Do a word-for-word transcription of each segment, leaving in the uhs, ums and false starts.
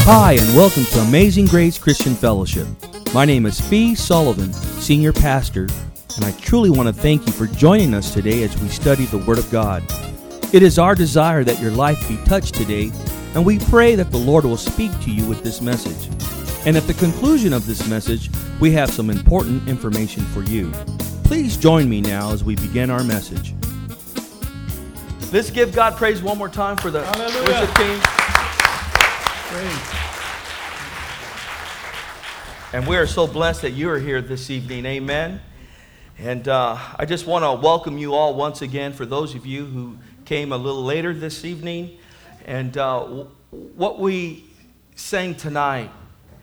Hi, and welcome to Amazing Grace Christian Fellowship. My name is Fee Sullivan, Senior Pastor, and I truly want to thank you for joining us today as we study the Word of God. It is our desire that your life be touched today, and we pray that the Lord will speak to you with this message. And at the conclusion of this message, we have some important information for you. Please join me now as we begin our message. Let's give God praise one more time for the Hallelujah. worship team. Praise. And we are so blessed that you are here this evening. Amen. And uh, I just want to welcome you all once again, for those of you who came a little later this evening. And uh, w- what we sang tonight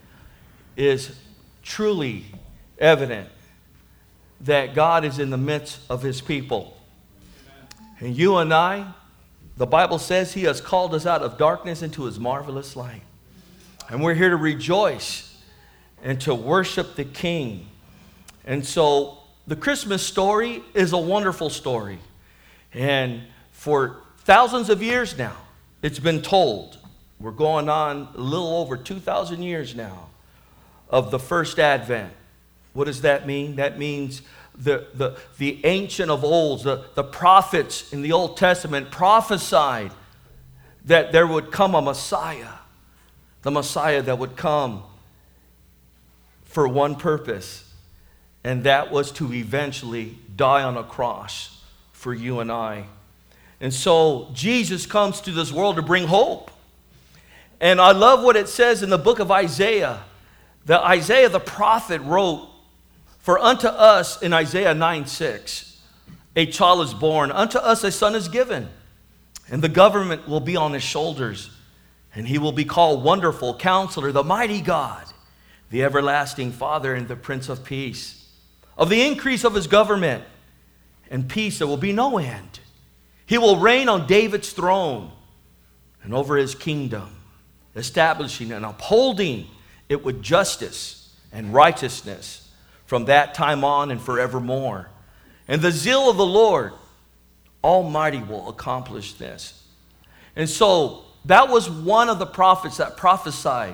is truly evident that God is in the midst of His people. And you and I, the Bible says He has called us out of darkness into His marvelous light. And we're here to rejoice and to worship the King. And so the Christmas story is a wonderful story. And for thousands of years now, it's been told. We're going on a little over two thousand years now of the first Advent. What does that mean? That means the, the, the ancient of old, the, the prophets in the Old Testament prophesied that there would come a Messiah. The Messiah that would come for one purpose, and that was to eventually die on a cross for you and I. And so Jesus comes to this world to bring hope. And I love what it says in the book of Isaiah. That Isaiah the prophet wrote, "For unto us," in Isaiah nine six, "a child is born, unto us a son is given, and the government will be on his shoulders, and he will be called Wonderful Counselor, the Mighty God, the Everlasting Father, and the Prince of Peace. Of the increase of his government and peace there will be no end. He will reign on David's throne and over his kingdom, establishing and upholding it with justice and righteousness from that time on and forevermore. And the zeal of the Lord Almighty will accomplish this." And so that was one of the prophets that prophesied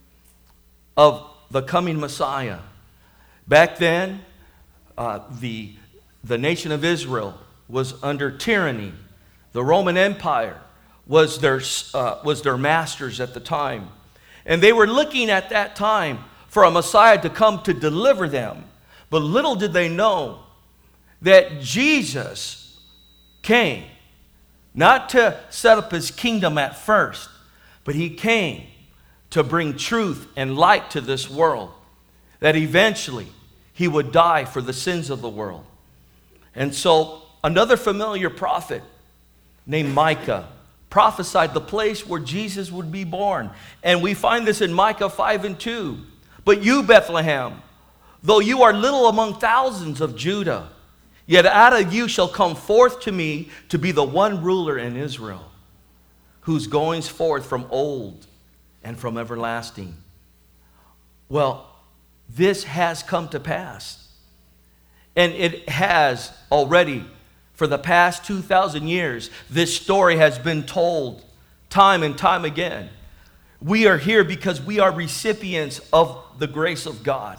of the coming Messiah. Back then, uh, the, the nation of Israel was under tyranny. The Roman Empire was their, uh, was their masters at the time. And they were looking at that time for a Messiah to come to deliver them. But little did they know that Jesus came not to set up his kingdom at first, but he came to bring truth and light to this world, that eventually he would die for the sins of the world. And so another familiar prophet named Micah prophesied the place where Jesus would be born. And we find this in Micah five and two. "But you, Bethlehem, though you are little among thousands of Judah, yet out of you shall come forth to me to be the one ruler in Israel, whose goings forth from old and from everlasting." Well, this has come to pass. And it has already, for the past two thousand years, this story has been told time and time again. We are here because we are recipients of the grace of God.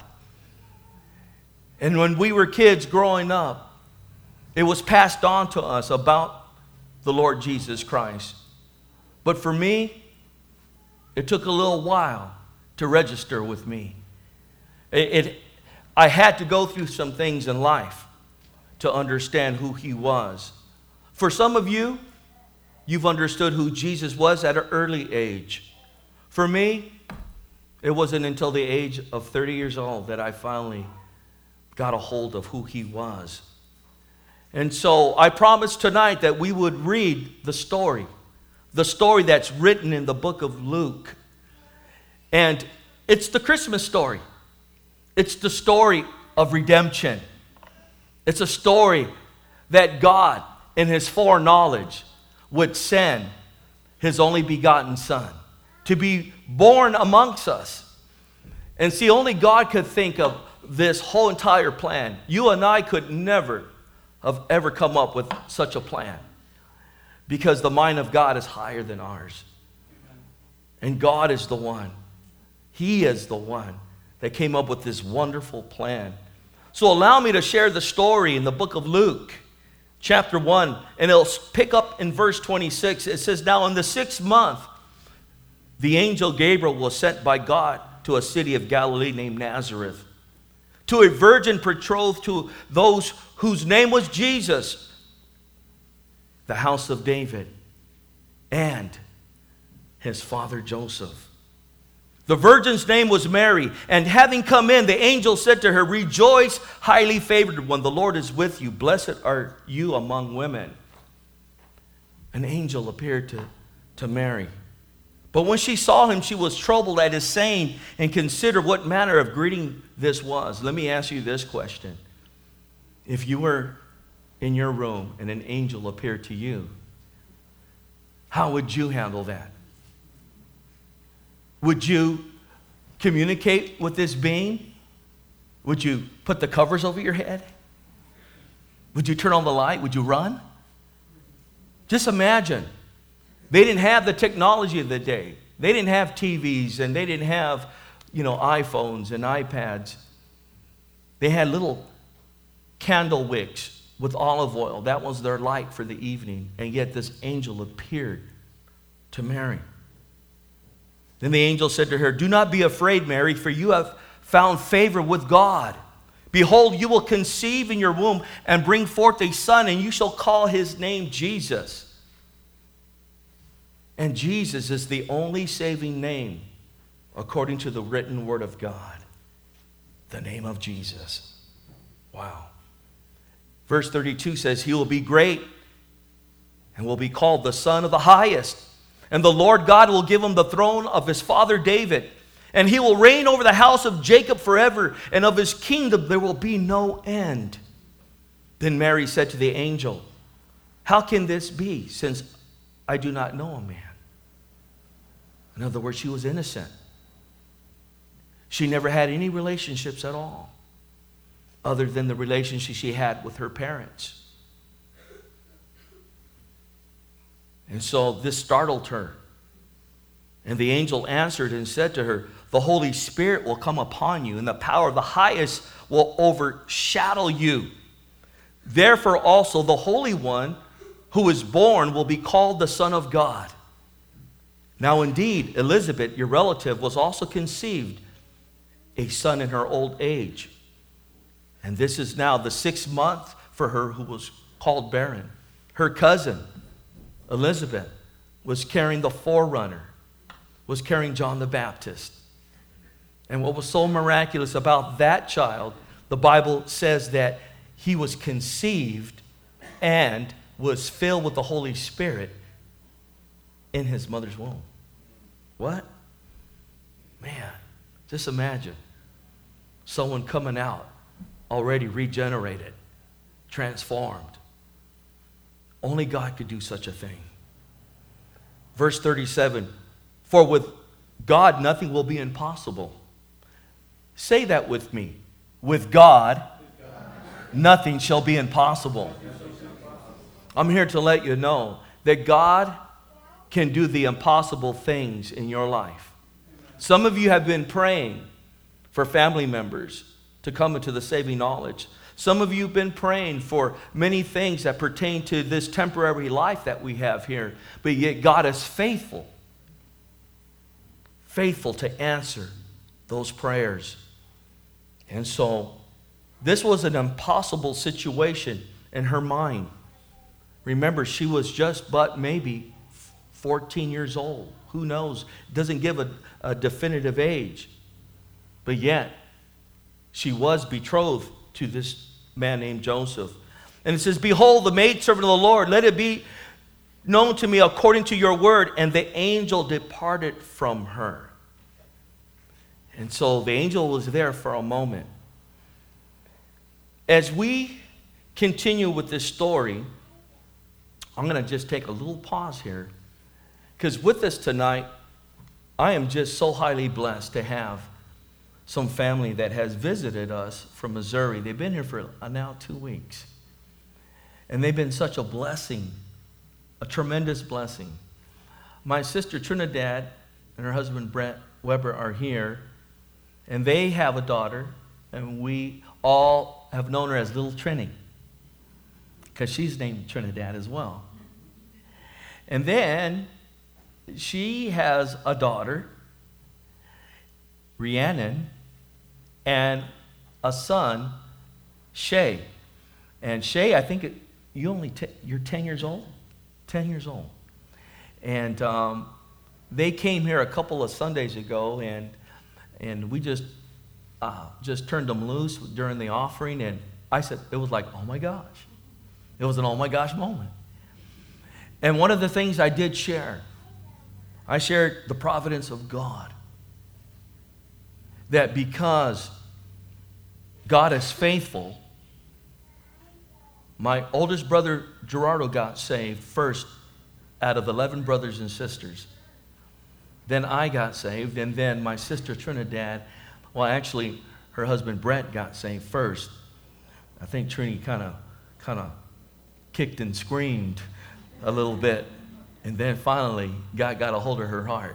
And when we were kids growing up, it was passed on to us about the Lord Jesus Christ. But for me, it took a little while to register with me. It, it, I had to go through some things in life to understand who he was. For some of you, you've understood who Jesus was at an early age. For me, it wasn't until the age of thirty years old that I finally got a hold of who he was. And so I promised tonight that we would read the story, the story that's written in the book of Luke. And it's the Christmas story. It's the story of redemption. It's a story that God, in his foreknowledge, would send his only begotten Son to be born amongst us. And see, only God could think of this whole entire plan. You and I could never have ever come up with such a plan, because the mind of God is higher than ours. And God is the one He is the one that came up with this wonderful plan. So allow me to share the story in the book of Luke, chapter one, and it'll pick up in verse twenty-six. It says, now in the sixth month, the angel Gabriel was sent by God to a city of Galilee named Nazareth, to a virgin betrothed to those whose name was Jesus, the house of David, and his father Joseph. The virgin's name was Mary, and having come in, the angel said to her, rejoice, highly favored one, the Lord is with you. Blessed are you among women. An angel appeared to, to Mary. But when she saw him, she was troubled at his saying and considered what manner of greeting this was. Let me ask you this question. If you were in your room and an angel appeared to you, how would you handle that? Would you communicate with this being? Would you put the covers over your head? Would you turn on the light? Would you run? Just imagine. They didn't have the technology of the day. They didn't have T Vs and they didn't have, you know, iPhones and iPads. They had little candle wicks with olive oil. That was their light for the evening. And yet this angel appeared to Mary. Then the angel said to her, do not be afraid, Mary, for you have found favor with God. Behold, you will conceive in your womb and bring forth a son, and you shall call his name Jesus. And Jesus is the only saving name according to the written word of God. The name of Jesus. Wow. Verse thirty-two says, he will be great and will be called the Son of the Highest. And the Lord God will give him the throne of his father David. And he will reign over the house of Jacob forever. And of his kingdom there will be no end. Then Mary said to the angel, how can this be, since I do not know a man? In other words, she was innocent. She never had any relationships at all, other than the relationship she had with her parents. And so this startled her. And the angel answered and said to her, the Holy Spirit will come upon you, and the power of the highest will overshadow you. Therefore also the Holy One who is born will be called the Son of God. Now indeed, Elizabeth, your relative, was also conceived a son in her old age. And this is now the sixth month for her who was called barren. Her cousin, Elizabeth, was carrying the forerunner, was carrying John the Baptist. And what was so miraculous about that child, the Bible says that he was conceived and was filled with the Holy Spirit in his mother's womb. What? Man, just imagine someone coming out already regenerated, transformed. Only God could do such a thing. Verse thirty-seven, for with God nothing will be impossible. Say that with me. With God, nothing shall be impossible. I'm here to let you know that God can do the impossible things in your life. Some of you have been praying for family members to come into the saving knowledge. Some of you have been praying for many things that pertain to this temporary life that we have here. But yet God is faithful. Faithful to answer those prayers. And so this was an impossible situation in her mind. Remember, she was just but maybe fourteen years old. Who knows? Doesn't give a, a definitive age. But yet, she was betrothed to this man named Joseph. And it says, behold, the maidservant of the Lord, let it be known to me according to your word. And the angel departed from her. And so the angel was there for a moment. As we continue with this story, I'm going to just take a little pause here. Because with us tonight, I am just so highly blessed to have some family that has visited us from Missouri. They've been here for now two weeks. And they've been such a blessing, a tremendous blessing. My sister Trinidad and her husband Brett Weber are here, and they have a daughter, and we all have known her as Little Trini, because she's named Trinidad as well. And then she has a daughter, Rhiannon, and a son, Shay. And Shay, I think it, you only t- you're ten years old, ten years old, and um, they came here a couple of Sundays ago, and and we just uh, just turned them loose during the offering, and I said it was like, oh my gosh, it was an oh my gosh moment. And one of the things I did share, I shared the providence of God, that because God is faithful, my oldest brother Gerardo got saved first out of eleven brothers and sisters. Then I got saved, and then my sister Trinidad, well, actually, her husband Brett got saved first. I think Trini kind of kind of kicked and screamed a little bit, and then finally God got a hold of her heart.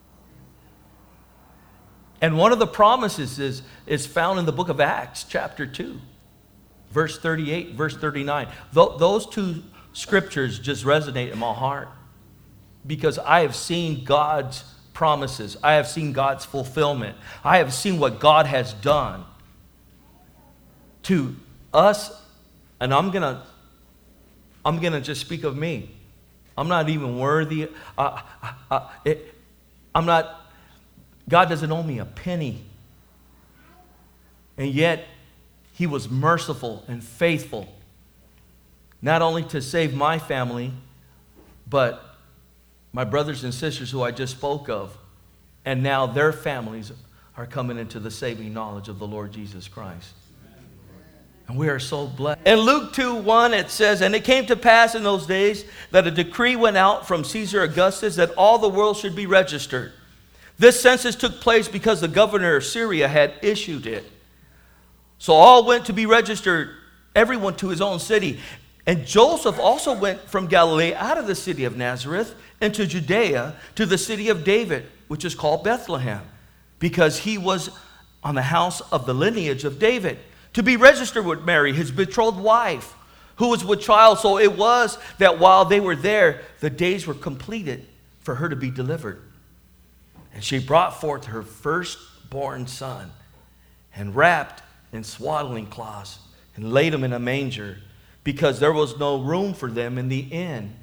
And one of the promises is, is found in the book of Acts, chapter two, verse thirty-eight, verse thirty-nine. Th- those two scriptures just resonate in my heart, because I have seen God's promises. I have seen God's fulfillment. I have seen what God has done to us, and I'm going to I'm going to just speak of me. I'm not even worthy. Uh, uh, it, I'm not, God doesn't owe me a penny. And yet, He was merciful and faithful, not only to save my family, but my brothers and sisters who I just spoke of. And now their families are coming into the saving knowledge of the Lord Jesus Christ. And we are so blessed. In Luke two one, it says, and it came to pass in those days that a decree went out from Caesar Augustus that all the world should be registered. This census took place because the governor of Syria had issued it. So all went to be registered, everyone to his own city. And Joseph also went from Galilee out of the city of Nazareth into Judea to the city of David, which is called Bethlehem, because he was on the house of the lineage of David, to be registered with Mary, his betrothed wife, who was with child. So it was that while they were there, the days were completed for her to be delivered. And she brought forth her firstborn son, and wrapped in swaddling cloths, and laid him in a manger, because there was no room for them in the inn.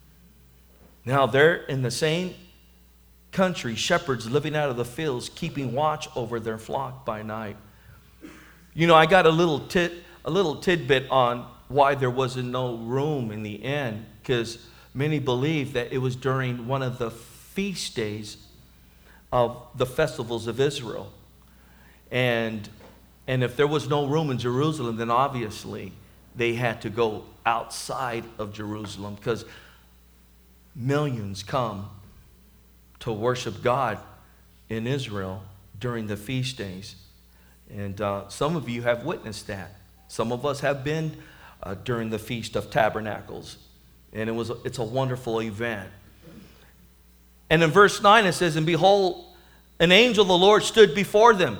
Now there in the same country, shepherds living out of the fields, keeping watch over their flock by night. You know, I got a little tit, a little tidbit on why there wasn't no room in the inn, because many believe that it was during one of the feast days of the festivals of Israel. And, and if there was no room in Jerusalem, then obviously they had to go outside of Jerusalem, because millions come to worship God in Israel during the feast days. And uh, some of you have witnessed that. Some of us have been uh, during the Feast of Tabernacles. And it was a, it's a wonderful event. And in verse nine it says, and behold, an angel of the Lord stood before them,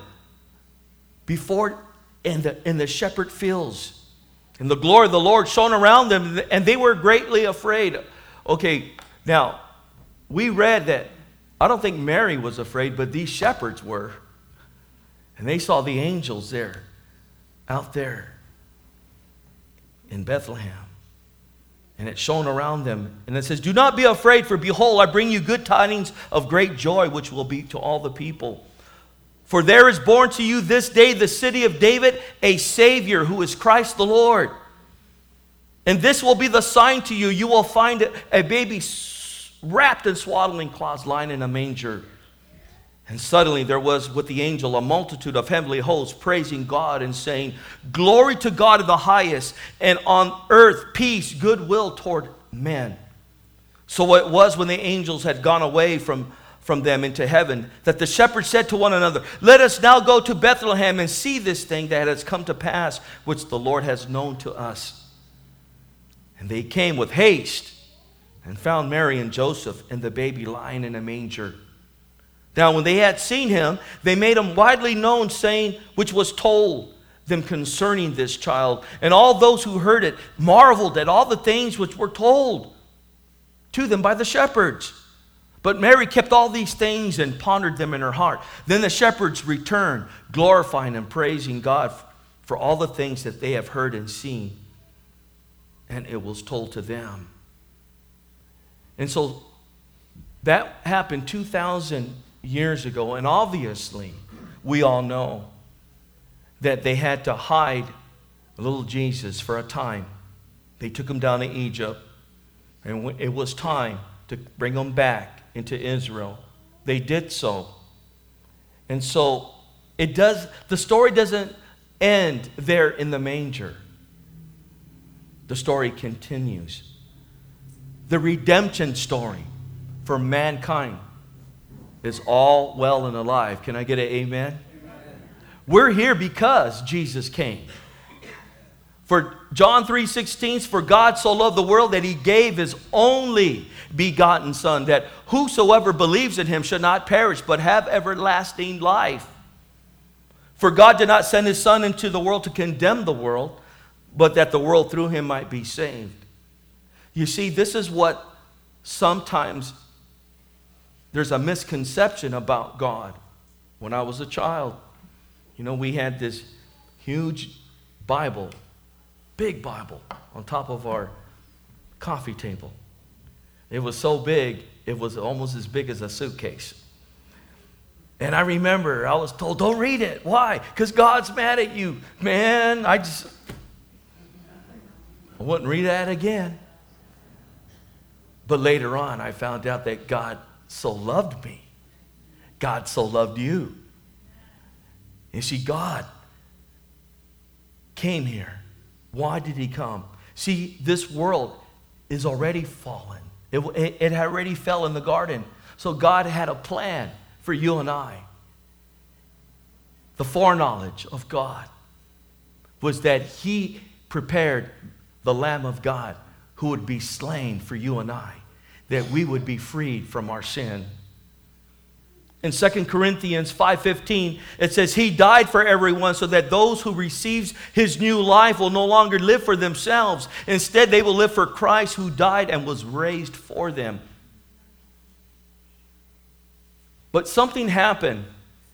before in the, in the shepherd fields. And the glory of the Lord shone around them, and they were greatly afraid. Okay, now, we read that, I don't think Mary was afraid, but these shepherds were. And they saw the angels there, out there in Bethlehem. And it shone around them. And it says, do not be afraid, for behold, I bring you good tidings of great joy, which will be to all the people. For there is born to you this day the city of David a Savior, who is Christ the Lord. And this will be the sign to you. You will find a baby wrapped in swaddling cloths, lying in a manger. And suddenly there was with the angel a multitude of heavenly hosts praising God and saying, glory to God in the highest, and on earth peace, goodwill toward men. So it was when the angels had gone away from, from them into heaven, that the shepherds said to one another, let us now go to Bethlehem and see this thing that has come to pass, which the Lord has known to us. And they came with haste and found Mary and Joseph and the baby lying in a manger. Now, when they had seen him, they made him widely known, saying, which was told them concerning this child. And all those who heard it marveled at all the things which were told to them by the shepherds. But Mary kept all these things and pondered them in her heart. Then the shepherds returned, glorifying and praising God for all the things that they have heard and seen. And it was told to them. And so that happened two thousand years ago. And obviously, we all know that they had to hide little Jesus for a time. They took him down to Egypt. And it was time to bring him back into Israel. They did so. And so it does, the story doesn't end there in the manger. The story continues. The redemption story for mankind is all well and alive. Can I get an amen? Amen. We're here because Jesus came. For John three sixteen, for God so loved the world that he gave his only begotten Son, that whosoever believes in him should not perish, but have everlasting life. For God did not send his Son into the world to condemn the world, but that the world through him might be saved. You see, this is what sometimes there's a misconception about God. When I was a child, you know, we had this huge Bible, big Bible, on top of our coffee table. It was so big, it was almost as big as a suitcase. And I remember I was told, don't read it. Why? Because God's mad at you. Man, I just, I wouldn't read that again. But later on, I found out that God so loved me. God so loved you. You see, God came here. Why did he come? See, this world is already fallen. It, it, it already fell in the garden. So God had a plan for you and I. The foreknowledge of God was that he prepared the Lamb of God who would be slain for you and I, that we would be freed from our sin. In Second Corinthians five fifteen, it says, he died for everyone so that those who receive his new life will no longer live for themselves. Instead, they will live for Christ who died and was raised for them. But something happened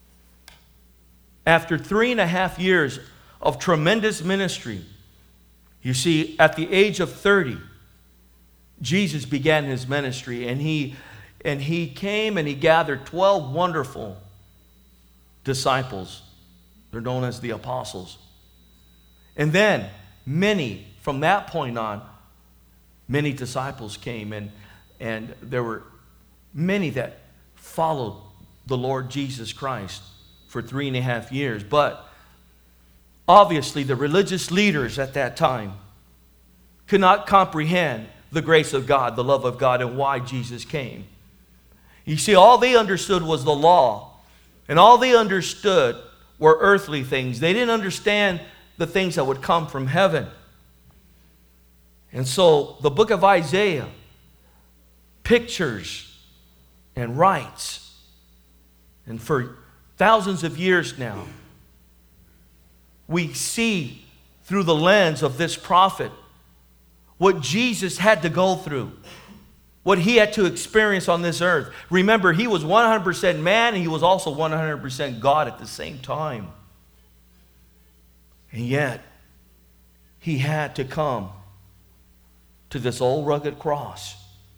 after three and a half years of tremendous ministry. You see, at the age of thirty, Jesus began his ministry, and he and he came and he gathered twelve wonderful disciples. They're known as the apostles. And then many, from that point on, many disciples came, and and there were many that followed the Lord Jesus Christ for three and a half years. But obviously the religious leaders at that time could not comprehend the grace of God, the love of God, and why Jesus came. You see, all they understood was the law, and all they understood were earthly things. They didn't understand the things that would come from heaven. And so the book of Isaiah pictures and writes, and for thousands of years now, we see through the lens of this prophet what Jesus had to go through, what he had to experience on this earth. Remember, he was one hundred percent man, and he was also one hundred percent God at the same time. And yet, he had to come to this old rugged cross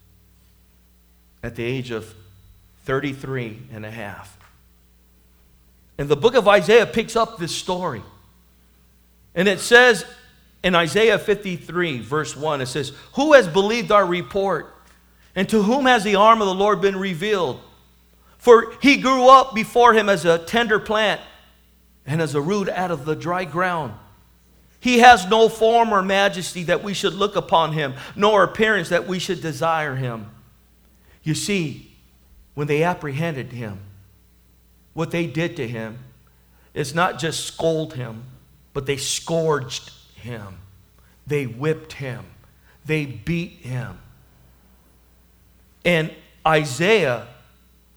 at the age of thirty-three and a half. And the book of Isaiah picks up this story. And it says in Isaiah fifty-three, verse one, it says, who has believed our report? And to whom has the arm of the Lord been revealed? For he grew up before him as a tender plant and as a root out of the dry ground. He has no form or majesty that we should look upon him, nor appearance that we should desire him. You see, when they apprehended him, what they did to him is not just scold him, but they scourged him. They whipped him. They beat him. And Isaiah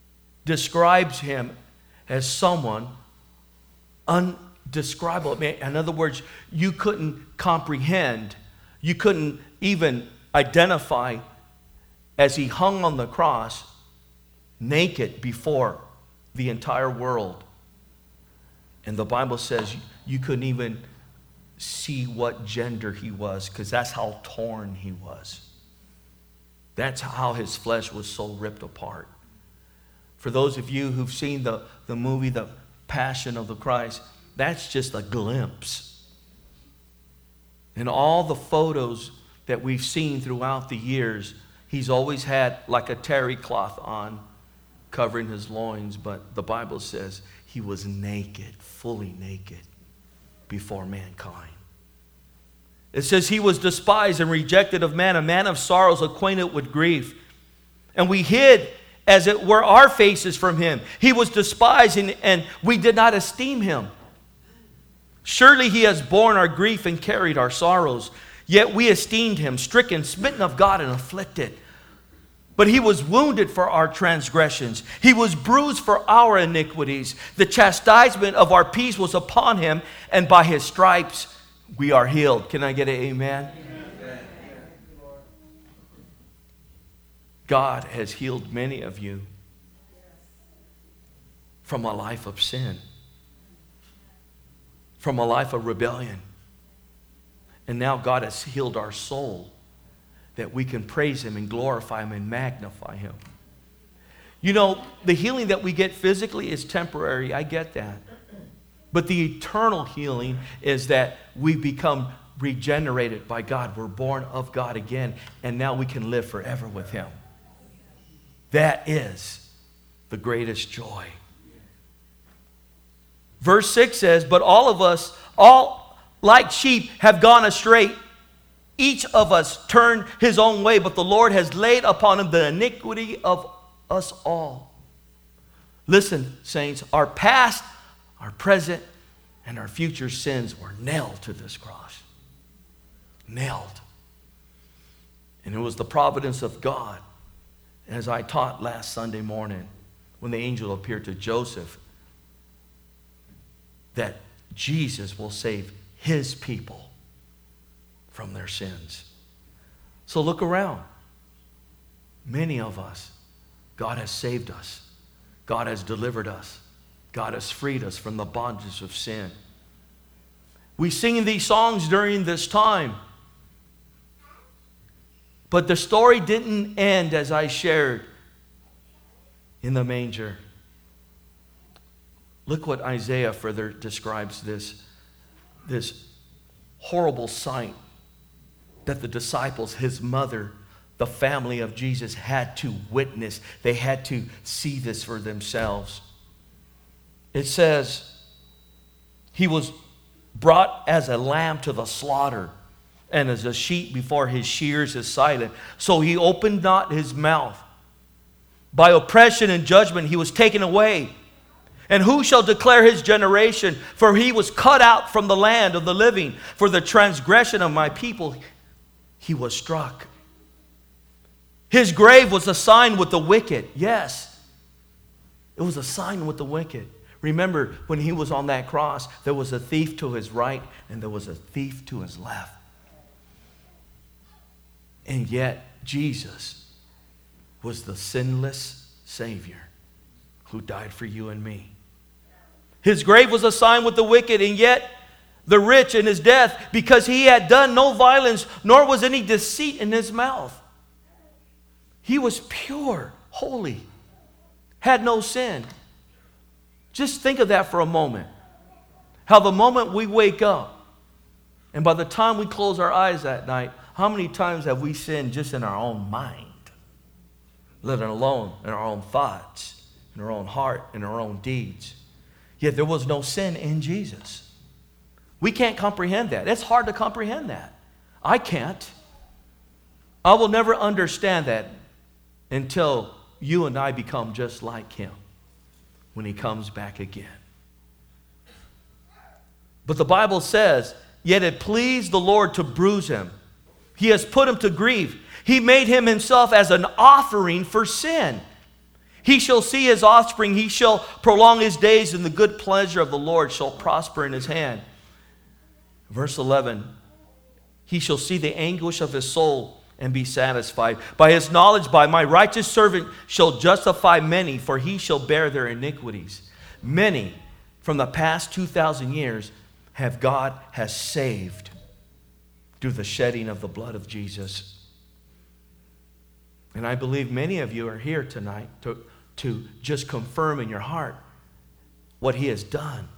describes him as someone undescribable. In other words, you couldn't comprehend, you couldn't even identify as he hung on the cross naked before the entire world. And the Bible says you couldn't even see what gender he was, because that's how torn he was. That's how his flesh was so ripped apart. For those of you who've seen the, the movie, The Passion of the Christ, that's just a glimpse. And all the photos that we've seen throughout the years, he's always had like a terry cloth on, covering his loins, but the Bible says he was naked, fully naked, before mankind. It says he was despised and rejected of man, a man of sorrows, acquainted with grief. And we hid, as it were, our faces from him. He was despised, and, and we did not esteem him. Surely he has borne our grief and carried our sorrows. Yet we esteemed him stricken, smitten of God, and afflicted. But he was wounded for our transgressions. He was bruised for our iniquities. The chastisement of our peace was upon him, and by his stripes we are healed. Can I get an amen? Amen. God has healed many of you from a life of sin, from a life of rebellion. And now God has healed our soul, that we can praise him and glorify him and magnify him. You know, the healing that we get physically is temporary. I get that. But the eternal healing is that we become regenerated by God. We're born of God again, and now we can live forever with him. That is the greatest joy. Verse six says, but all of us, all like sheep, have gone astray. Each of us turned his own way, but the Lord has laid upon him the iniquity of us all. Listen, saints, our past, our present, and our future sins were nailed to this cross. Nailed. And it was the providence of God, as I taught last Sunday morning, when the angel appeared to Joseph, that Jesus will save his people from their sins. So look around. Many of us, God has saved us. God has delivered us. God has freed us from the bondage of sin. We sing these songs during this time. But the story didn't end as I shared in the manger. Look what Isaiah further describes this, this horrible sight that the disciples, his mother, the family of Jesus had to witness. They had to see this for themselves. It says, he was brought as a lamb to the slaughter, and as a sheep before his shears is silent. So he opened not his mouth. By oppression and judgment he was taken away. And who shall declare his generation? For he was cut out from the land of the living. For the transgression of my people he was struck. His grave was a sign with the wicked. Yes, it was a sign with the wicked. Remember, when he was on that cross, there was a thief to his right and there was a thief to his left. And yet, Jesus was the sinless Savior who died for you and me. His grave was a sign with the wicked, and yet the rich in his death, because he had done no violence, nor was any deceit in his mouth. He was pure, holy, had no sin. Just think of that for a moment. How the moment we wake up, and by the time we close our eyes that night, how many times have we sinned just in our own mind? Let alone in our own thoughts, in our own heart, in our own deeds. Yet there was no sin in Jesus. We can't comprehend that. It's hard to comprehend that. I can't. I will never understand that until you and I become just like him when he comes back again. But the Bible says, yet it pleased the Lord to bruise him. He has put him to grief. He made him himself as an offering for sin. He shall see his offspring. He shall prolong his days, and the good pleasure of the Lord shall prosper in his hand. Verse eleven, he shall see the anguish of his soul and be satisfied. By his knowledge, by my righteous servant shall justify many, for he shall bear their iniquities. Many from the past two thousand years have God has saved through the shedding of the blood of Jesus. And I believe many of you are here tonight to, to just confirm in your heart what he has done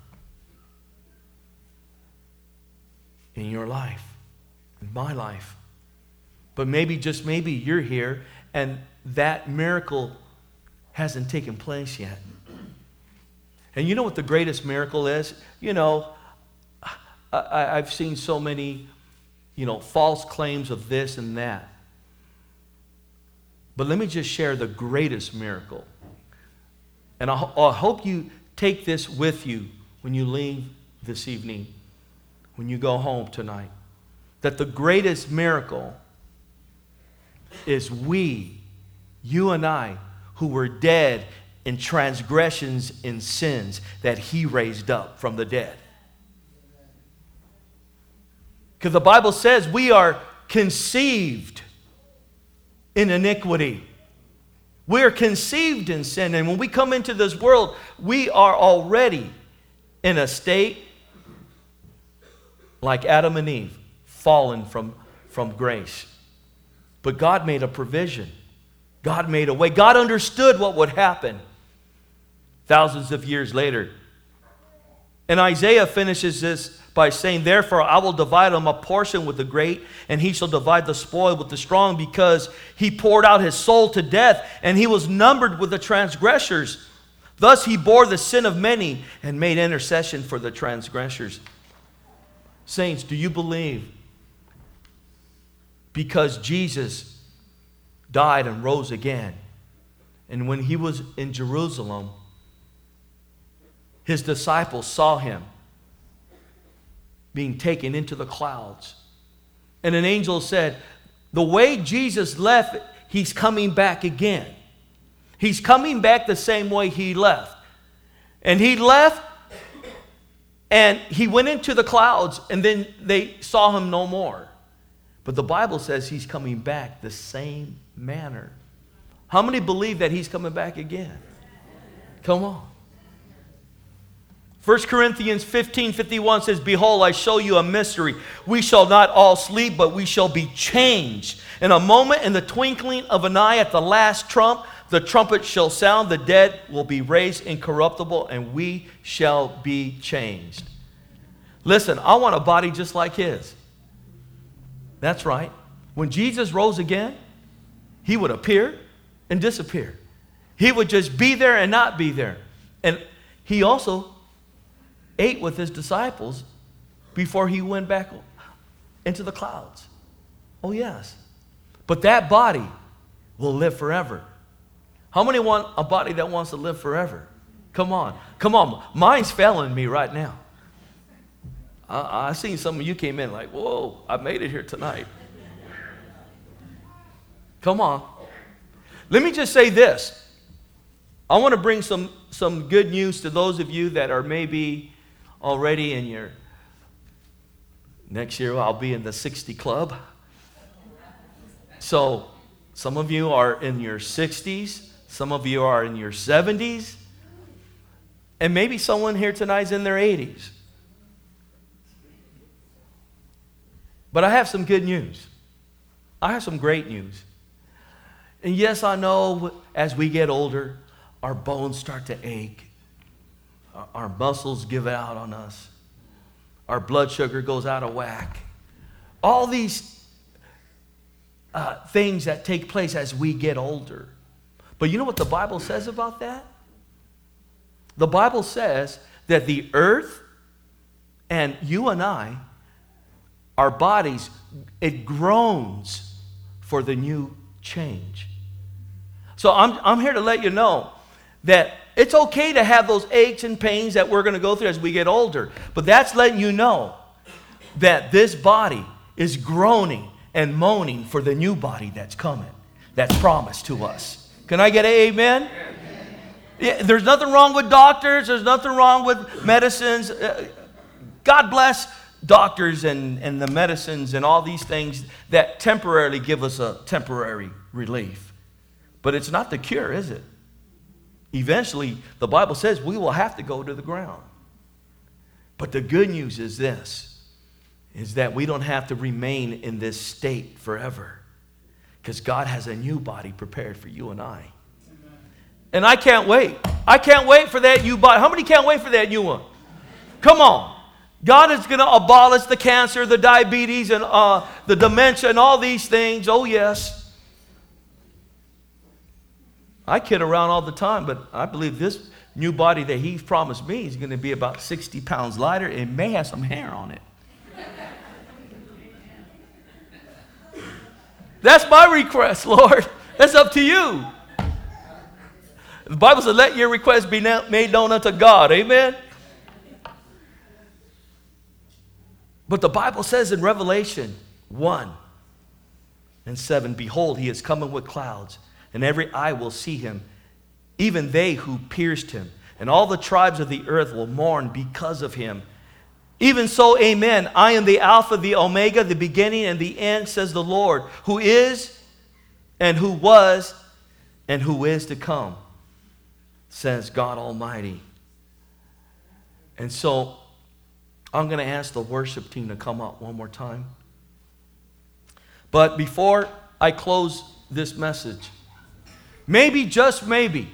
in your life, in my life. But maybe, just maybe, you're here and that miracle hasn't taken place yet. And you know what the greatest miracle is? You know, I, I've seen so many, you know, false claims of this and that. But let me just share the greatest miracle. And I, I hope you take this with you when you leave this evening, when you go home tonight. That the greatest miracle is we, you and I, who were dead in transgressions and sins, that he raised up from the dead. Because the Bible says we are conceived in iniquity. We are conceived in sin. And when we come into this world, we are already in a state like Adam and Eve, fallen from, from grace. But God made a provision. God made a way. God understood what would happen thousands of years later. And Isaiah finishes this by saying, therefore I will divide him a portion with the great, and he shall divide the spoil with the strong, because he poured out his soul to death, and he was numbered with the transgressors. Thus he bore the sin of many and made intercession for the transgressors. Saints, do you believe because Jesus died and rose again, and when he was in Jerusalem, his disciples saw him being taken into the clouds, and an angel said, the way Jesus left, he's coming back again. He's coming back the same way he left. And he left, and he went into the clouds, and then they saw him no more. But the Bible says he's coming back the same manner. How many believe that he's coming back again? Come on. First Corinthians fifteen fifty-one says, behold, I show you a mystery. We shall not all sleep, but we shall be changed. In a moment, in the twinkling of an eye, at the last trump, the trumpet shall sound, the dead will be raised incorruptible, and we shall be changed. Listen, I want a body just like his. That's right. When Jesus rose again, he would appear and disappear. He would just be there and not be there. And he also ate with his disciples before he went back into the clouds. Oh, yes. But that body will live forever. How many want a body that wants to live forever? Come on. Come on. Mine's failing me right now. I, I seen some of you came in like, whoa, I made it here tonight. Come on. Let me just say this. I want to bring some, some good news to those of you that are maybe already in your, next year I'll be in the sixty club. So some of you are in your sixties, some of you are in your seventies, and maybe someone here tonight is in their eighties. But I have some good news. I have some great news. And yes, I know as we get older, our bones start to ache. Our muscles give out on us. Our blood sugar goes out of whack. All these uh, things that take place as we get older. But you know what the Bible says about that? The Bible says that the earth and you and I, our bodies, it groans for the new change. So I'm, I'm here to let you know that it's okay to have those aches and pains that we're going to go through as we get older. But that's letting you know that this body is groaning and moaning for the new body that's coming, that's promised to us. Can I get an amen? Amen. Yeah, there's nothing wrong with doctors. There's nothing wrong with medicines. Uh, God bless doctors and, and the medicines and all these things that temporarily give us a temporary relief. But it's not the cure, is it? Eventually, the Bible says we will have to go to the ground. But the good news is this, is that we don't have to remain in this state forever. Because God has a new body prepared for you and I. And I can't wait. I can't wait for that new body. How many can't wait for that new one? Come on. God is going to abolish the cancer, the diabetes, and uh, the dementia, and all these things. Oh, yes. I kid around all the time, but I believe this new body that He's promised me is going to be about sixty pounds lighter. It may have some hair on it. That's my request, Lord. That's up to you. The Bible says, let your request be made known unto God. Amen? But the Bible says in Revelation one and seven, behold, He is coming with clouds, and every eye will see Him, even they who pierced Him. And all the tribes of the earth will mourn because of Him. Even so, amen. I am the Alpha, the Omega, the beginning and the end, says the Lord, who is and who was and who is to come, says God Almighty. And so I'm going to ask the worship team to come up one more time. But before I close this message, maybe, just maybe,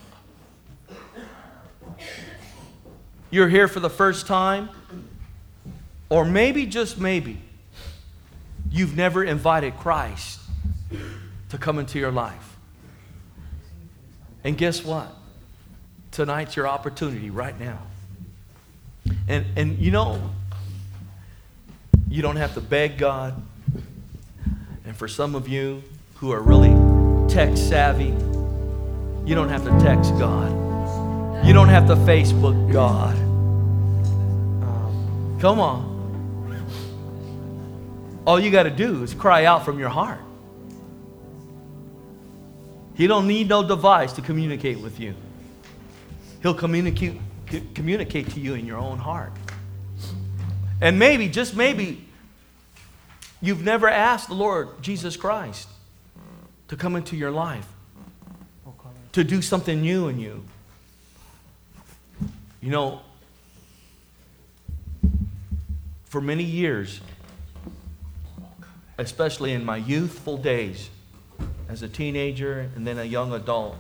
you're here for the first time, or maybe, just maybe, you've never invited Christ to come into your life. And guess what? Tonight's your opportunity right now. And, and you know, you don't have to beg God. And for some of you who are really tech savvy, you don't have to text God. You don't have to Facebook God. Um, come on. All you got to do is cry out from your heart. He don't need no device to communicate with you. He'll communicate, communicate to you in your own heart. And maybe, just maybe, you've never asked the Lord Jesus Christ to come into your life, to do something new in you. You know, for many years, especially in my youthful days, as a teenager and then a young adult,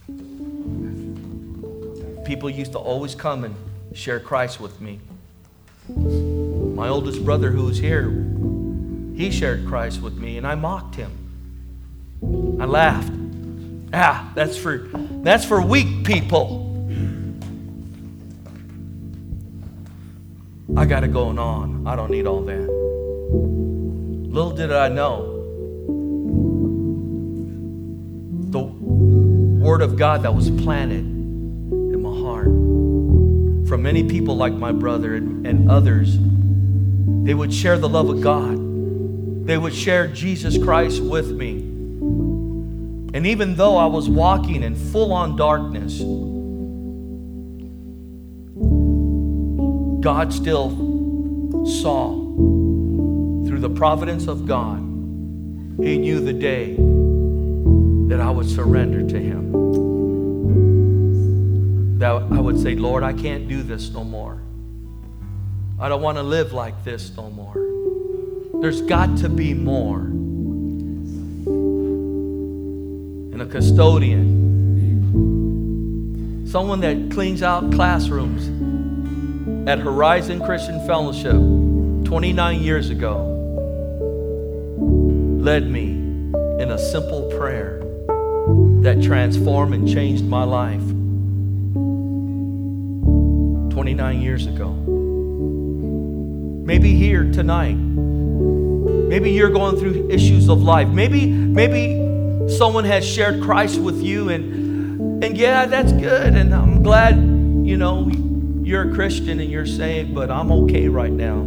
people used to always come and share Christ with me. My oldest brother, who was here, he shared Christ with me, and I mocked him. I laughed. Ah, that's for that's for weak people. I got it going on. I don't need all that. Little did I know, the Word of God that was planted in my heart from many people like my brother and, and others, they would share the love of God. They would share Jesus Christ with me. And even though I was walking in full-on darkness, God still saw, through the providence of God, He knew the day that I would surrender to Him. That I would say, Lord, I can't do this no more. I don't want to live like this no more. There's got to be more. And a custodian, someone that cleans out classrooms at Horizon Christian Fellowship twenty-nine years ago, led me in a simple prayer that transformed and changed my life twenty-nine years ago. Maybe here tonight, maybe you're going through issues of life. Maybe, maybe someone has shared Christ with you, and and yeah, that's good, and I'm glad, you know, you're a Christian and you're saved, but I'm okay right now.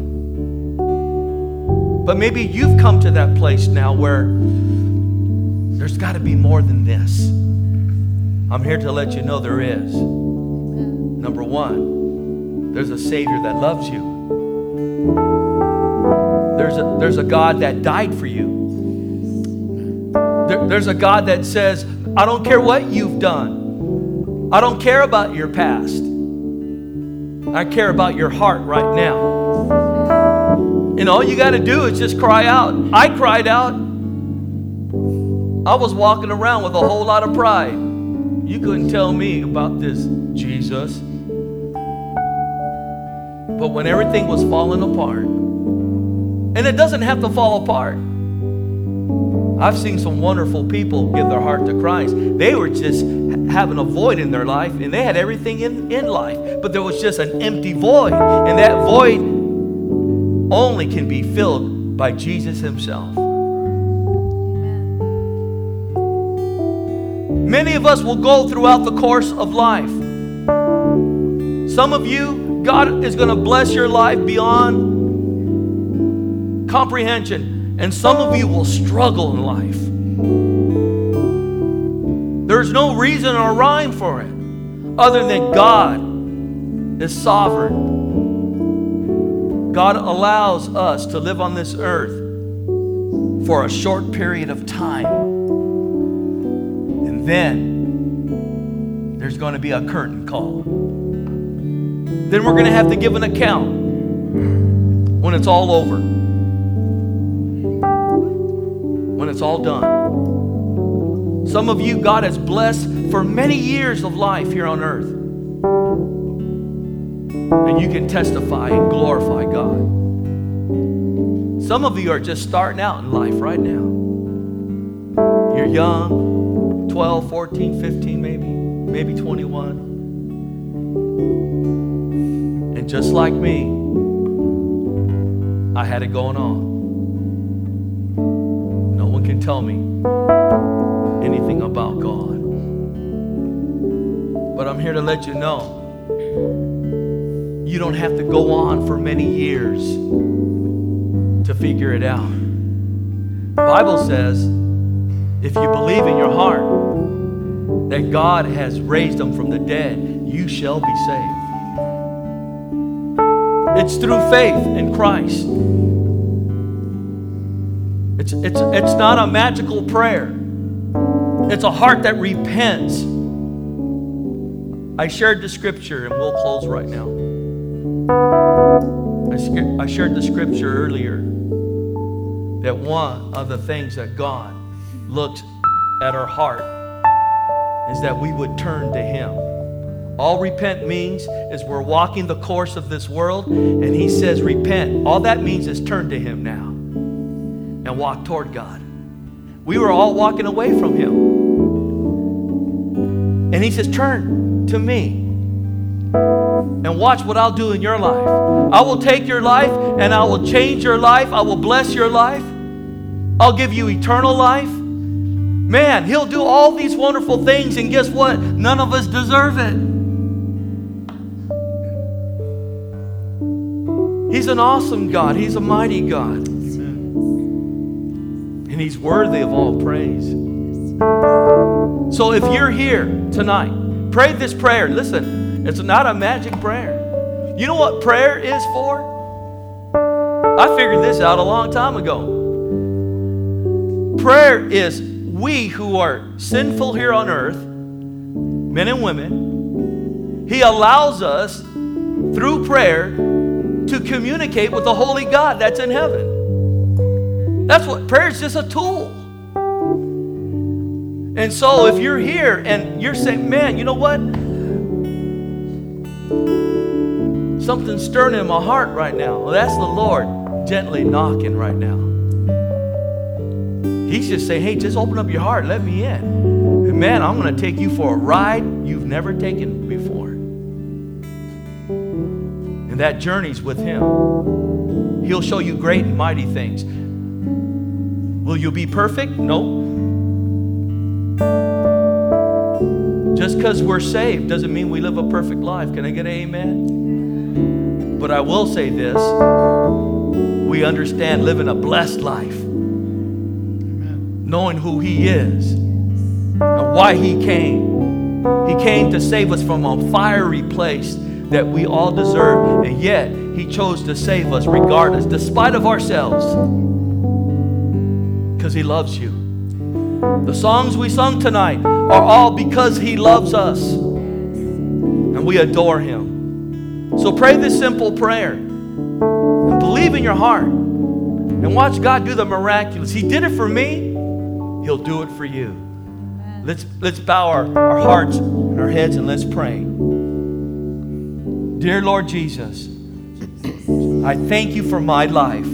But maybe you've come to that place now where there's got to be more than this. I'm here to let you know there is. Number one, there's a Savior that loves you. There's a, there's a God that died for you. There, there's a God that says, I don't care what you've done. I don't care about your past. I care about your heart right now. And all you got to do is just cry out. I cried out. I was walking around with a whole lot of pride. You couldn't tell me about this Jesus. But when everything was falling apart, and it doesn't have to fall apart. I've seen some wonderful people give their heart to Christ. They were just having a void in their life, and they had everything in, in life, but there was just an empty void, and that void only can be filled by Jesus himself. Many of us will go throughout the course of life. Some of you, God is going to bless your life beyond comprehension. And some of you will struggle in life. There's no reason or rhyme for it other than God is sovereign. God allows us to live on this earth for a short period of time. And then there's going to be a curtain call. Then we're going to have to give an account when it's all over. When it's all done. Some of you, God has blessed for many years of life here on earth. And you can testify and glorify God. Some of you are just starting out in life right now. You're young, twelve, fourteen, fifteen maybe, maybe twenty-one. And just like me, I had it going on. No one can tell me anything about God. But I'm here to let you know, you don't have to go on for many years to figure it out. The Bible says, if you believe in your heart that God has raised them from the dead, you shall be saved. It's through faith in Christ. It's, it's, it's not a magical prayer. It's a heart that repents. I shared the scripture, and we'll close right now. I, I shared the scripture earlier that one of the things that God looks at our heart is that we would turn to Him. All repent means is we're walking the course of this world, and He says repent. All that means is turn to Him now and walk toward God. We were all walking away from Him. And He says, turn to me and watch what I'll do in your life. I will take your life and I will change your life. I will bless your life. I'll give you eternal life. Man, He'll do all these wonderful things, and guess what? None of us deserve it. He's an awesome God. He's a mighty God. And He's worthy of all praise. So if you're here tonight, pray this prayer. Listen, it's not a magic prayer. You know what prayer is for? I figured this out a long time ago. Prayer is we who are sinful here on earth, men and women, He allows us through prayer to communicate with the holy God that's in heaven. That's what prayer is, just a tool. And so if you're here and you're saying, man, you know what? Something's stirring in my heart right now. Well, that's the Lord gently knocking right now. He's just saying, hey, just open up your heart. Let me in. And man, I'm going to take you for a ride you've never taken before. And that journey's with Him. He'll show you great and mighty things. Will you be perfect? No. Just because we're saved doesn't mean we live a perfect life. Can I get an amen? But I will say this. We understand living a blessed life. Amen. Knowing who He is and why He came. He came to save us from a fiery place that we all deserve, and yet He chose to save us regardless, despite of ourselves, because He loves you. The songs we sung tonight are all because He loves us, and we adore Him. So pray this simple prayer and believe in your heart and watch God do the miraculous. He did it for me. He'll do it for you. Let's, let's bow our, our hearts and our heads and let's pray. Dear Lord Jesus, I thank you for my life.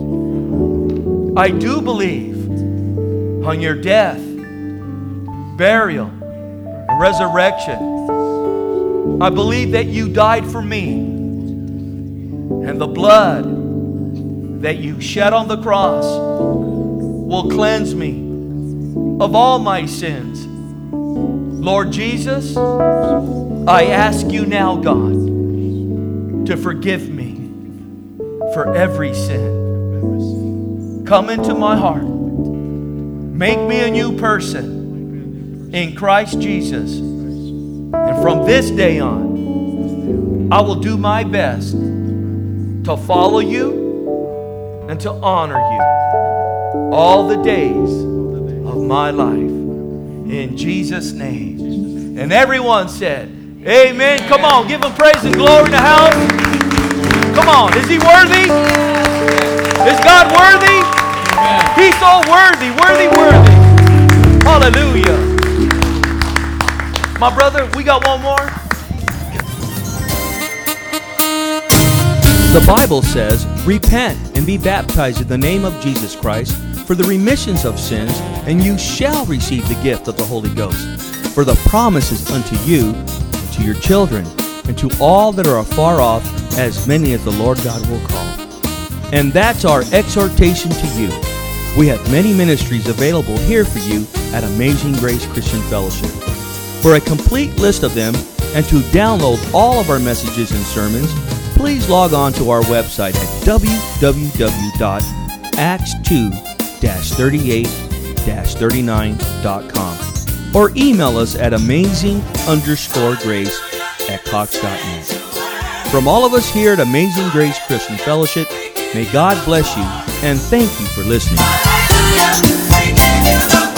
I do believe on your death, burial, and resurrection. I believe that you died for me, and the blood that you shed on the cross will cleanse me of all my sins. Lord Jesus, I ask you now, God, to forgive me for every sin. Come into my heart. Make me a new person in Christ Jesus. And from this day on, I will do my best to follow you and to honor you all the days of my life. In Jesus' name. And everyone said, amen. Come on, give Him praise and glory in the house. Come on, is He worthy? Is God worthy? He's so worthy, worthy, worthy. Hallelujah. My brother, we got one more. The Bible says, repent and be baptized in the name of Jesus Christ for the remissions of sins, and you shall receive the gift of the Holy Ghost. For the promise is unto you, and to your children, and to all that are afar off, as many as the Lord God will call. And that's our exhortation to you. We have many ministries available here for you at Amazing Grace Christian Fellowship. For a complete list of them and to download all of our messages and sermons, please log on to our website at w w w dot acts two dash thirty-eight dash thirty-nine dot com or email us at amazing underscore grace at cox dot net. From all of us here at Amazing Grace Christian Fellowship, may God bless you and thank you for listening.